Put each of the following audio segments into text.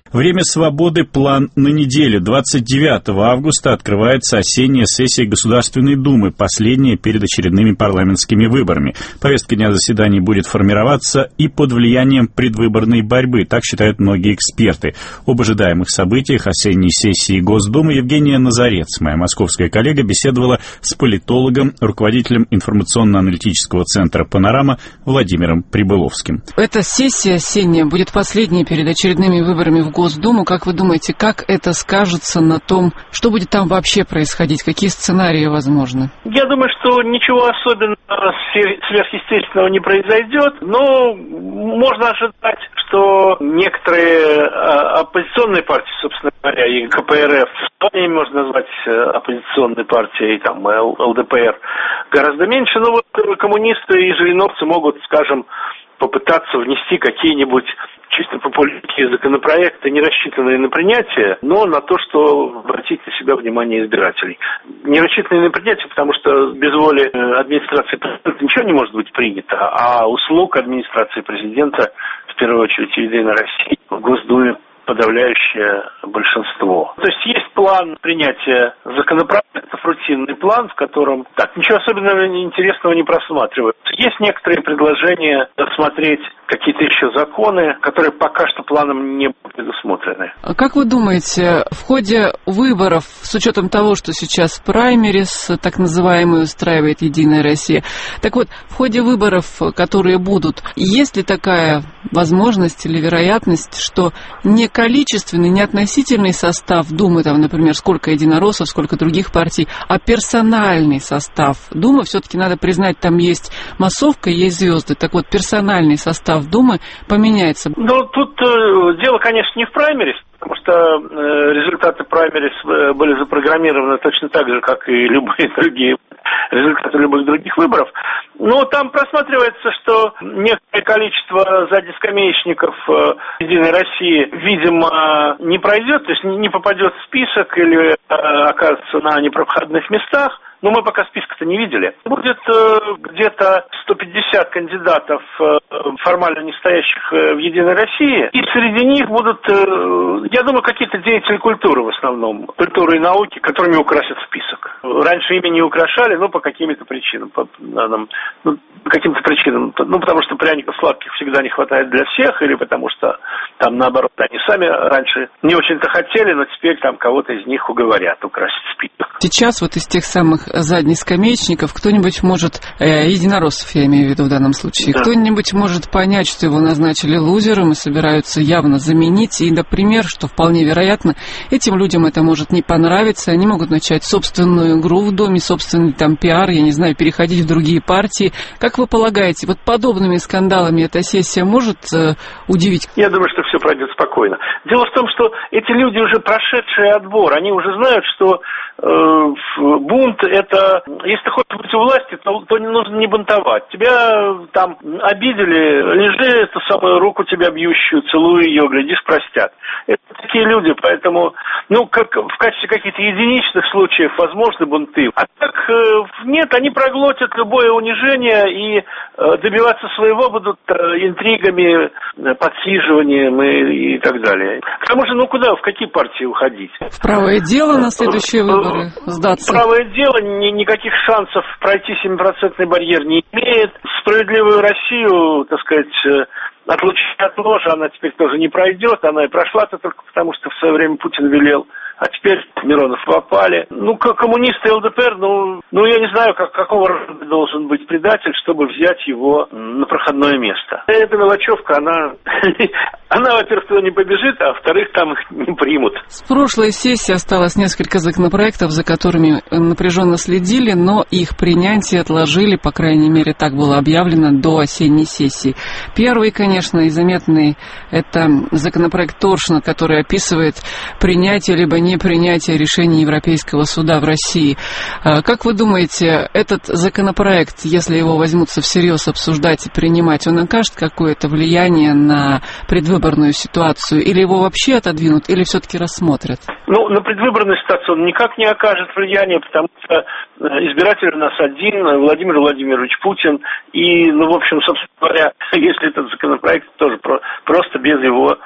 Время свободы. План на неделю. 29 августа открывается осенняя сессия Государственной Думы, последняя перед очередными парламентскими выборами. Повестка дня заседаний будет формироваться и под влиянием предвыборной борьбы, так считают многие эксперты. Об ожидаемых событиях осенней сессии Госдумы Евгения Назарец, моя московская коллега, беседовала с политологом, руководителем информационно-аналитического центра «Панорама» Владимиром Прибыловским. Эта сессия осенняя будет последней перед очередными выборами в Госдуму. Как вы думаете, как это скажется на том, что будет там вообще происходить? Какие сценарии возможны? Я думаю, что ничего особенного сверхъестественного не произойдет, но можно ожидать, что некоторые оппозиционные партии, собственно говоря, и КПРФ, можно назвать оппозиционной партией, там, ЛДПР, гораздо меньше, но вот коммунисты и жириновцы могут, скажем, попытаться внести какие-нибудь чисто популистские законопроекты, не рассчитанные на принятие, но на то, что обратить на себя внимание избирателей. Не рассчитанные на принятие, потому что без воли администрации президента ничего не может быть принято, а услуг администрации президента, в первую очередь «Единой России», в Госдуме подавляющее большинство. То есть есть план принятия законопроектов, рутинный план, в котором так ничего особенного интересного не просматривается. Есть некоторые предложения рассмотреть какие-то еще законы, которые пока что планом не предусмотрены. А как вы думаете, в ходе выборов, с учетом того, что сейчас праймерис, так называемый, устраивает «Единая Россия», так вот, в ходе выборов, которые будут, есть ли такая возможность или вероятность, что не количественный, не относительный состав Думы, там, например, сколько единороссов, сколько других партий, а персональный состав Думы, все-таки надо признать, там есть массовка, есть звезды, так вот, персональный состав Думы поменяется? Ну, тут дело, конечно, не в праймерис, потому что результаты праймерис были запрограммированы точно так же, как и любые другие результаты любых других выборов. Но там просматривается, что некоторое количество заднескамеечников «Единой России», видимо, не пройдет, то есть не попадет в список или окажется на непроходных местах. Но мы пока списка-то не видели. Будет где-то 150 кандидатов, формально не стоящих в «Единой России», и среди них будут, я думаю, какие-то деятели культуры в основном, культуры и науки, которыми украсят список. Раньше ими не украшали, но по каким-то причинам. По каким-то причинам. Ну, потому что пряников сладких всегда не хватает для всех, или потому что там, наоборот, они сами раньше не очень-то хотели, но теперь там кого-то из них уговорят украсить список. Сейчас вот из тех самых заднескамеечников кто-нибудь может, единороссов я имею в виду в данном случае, да, кто-нибудь может понять, что его назначили лузером и собираются явно заменить, и, например, что вполне вероятно, этим людям это может не понравиться, они могут начать собственную игру в Доме, собственный там пиар, я не знаю, переходить в другие партии. Как вы полагаете, вот подобными скандалами эта сессия может удивить? Я думаю, что все пройдет спокойно. Дело в том, что эти люди уже прошедшие отбор, они уже знают, что бунт — это, если ты хочешь быть у власти, то не нужно не бунтовать. Тебя там обидели, лежи эту самую руку тебя бьющую, целуй ее, глядишь, простят. Это такие люди, поэтому, как в качестве каких-то единичных случаев возможны бунты. А так нет, они проглотят любое унижение и добиваться своего будут интригами, подсиживанием и так далее. К тому же, куда, в какие партии уходить? В правое дело на следующие выборы сдаться? Правое дело никаких шансов пройти 7% барьер не имеет. Справедливую Россию, так сказать, отлучить от ложа, она теперь тоже не пройдет. Она и прошла-то только потому, что в свое время Путин велел. А теперь Миронов попали. Коммунисты ЛДПР, я не знаю, какого рода должен быть предатель, чтобы взять его на проходное место. Эта мелочевка, она, во-первых, туда не побежит, а во-вторых, там их не примут. С прошлой сессии осталось несколько законопроектов, за которыми напряженно следили, но их принятие отложили, по крайней мере, так было объявлено, до осенней сессии. Первый, конечно, и заметный, это законопроект Торшина, который описывает принятие либо непринятие решений Европейского суда в России. Как вы думаете, этот законопроект, если его возьмутся всерьез обсуждать и принимать, он окажет какое-то влияние на предвыборную ситуацию? Или его вообще отодвинут, или все-таки рассмотрят? На предвыборную ситуацию он никак не окажет влияния, потому что избиратель у нас один, Владимир Владимирович Путин. И, в общем, собственно говоря, если этот законопроект тоже просто без его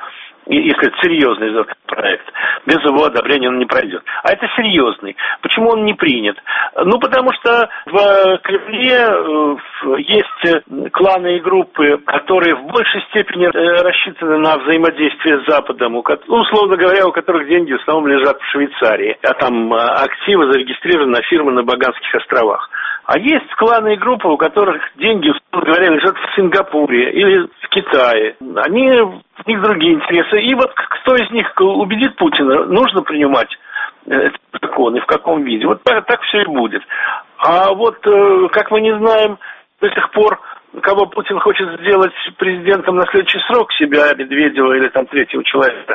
если это серьезный законопроект, без его одобрения он не пройдет. А это серьезный. Почему он не принят? Ну, потому что в Кремле есть кланы и группы, которые в большей степени рассчитаны на взаимодействие с Западом, условно говоря, у которых деньги в основном лежат в Швейцарии, а там активы зарегистрированы на фирмы на Багамских островах. А есть кланы и группы, у которых деньги, условно говоря, лежат в Сингапуре или в Китае. У них другие интересы. И вот кто из них убедит Путина, нужно принимать этот закон и в каком виде. Вот так все и будет. А вот, как мы не знаем до сих пор, кого Путин хочет сделать президентом на следующий срок, себя, Медведева или там третьего человека,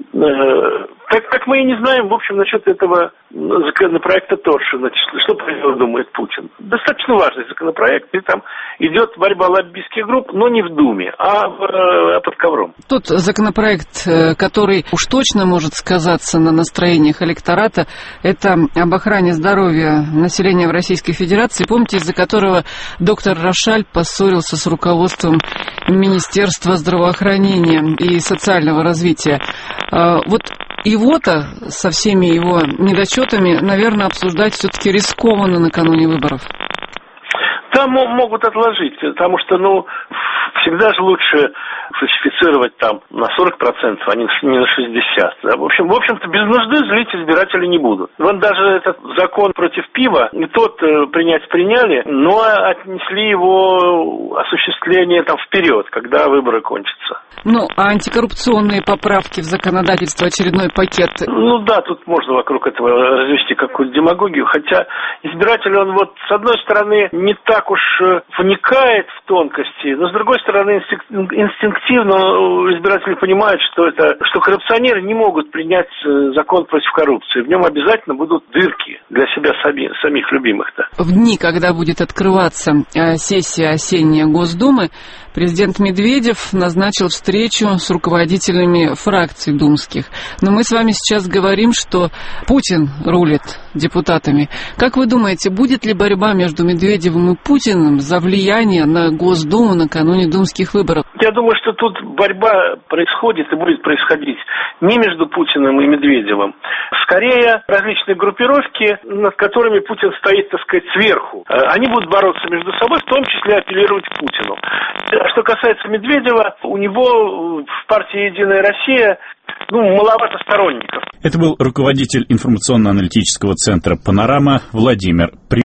так мы и не знаем, в общем, насчет этого законопроекта Торшина, что про него думает Путин. Достаточно важный законопроект, и там идет борьба лоббистских групп, но не в Думе, а под ковром. Тот законопроект, который уж точно может сказаться на настроениях электората, это об охране здоровья населения в Российской Федерации, помните, из-за которого доктор Рошаль поссорился с руководством Министерства здравоохранения и социального развития. Вот его-то со всеми его недочетами, наверное, обсуждать все-таки рискованно накануне выборов. Там могут отложить, потому что, всегда же лучше фальсифицировать там на 40%, а не на 60%. Да? В общем-то, без нужды злить избиратели не будут. Вон даже этот закон против пива, и тот принять приняли, но отнесли его осуществление там вперед, когда выборы кончатся. А антикоррупционные поправки в законодательство, очередной пакет? Да, тут можно вокруг этого развести какую-то демагогию, хотя избиратель, он с одной стороны не так уж вникает в тонкости, но с другой стороны инстинктивно избиратели понимают, что коррупционеры не могут принять закон против коррупции. В нем обязательно будут дырки для себя самих любимых-то. В дни, когда будет открываться сессия осенняя Госдумы, президент Медведев назначил встречу с руководителями фракций думских. Но мы с вами сейчас говорим, что Путин рулит депутатами. Как вы думаете, будет ли борьба между Медведевым и Путиным за влияние на Госдуму накануне думских выборов? Я думаю, что тут борьба происходит и будет происходить не между Путиным и Медведевым. Скорее, различные группировки, над которыми Путин стоит, так сказать, сверху. Они будут бороться между собой, в том числе апеллировать к Путину. Что касается Медведева, у него в партии «Единая Россия» маловато сторонников. Это был руководитель информационно-аналитического центра «Панорама» Владимир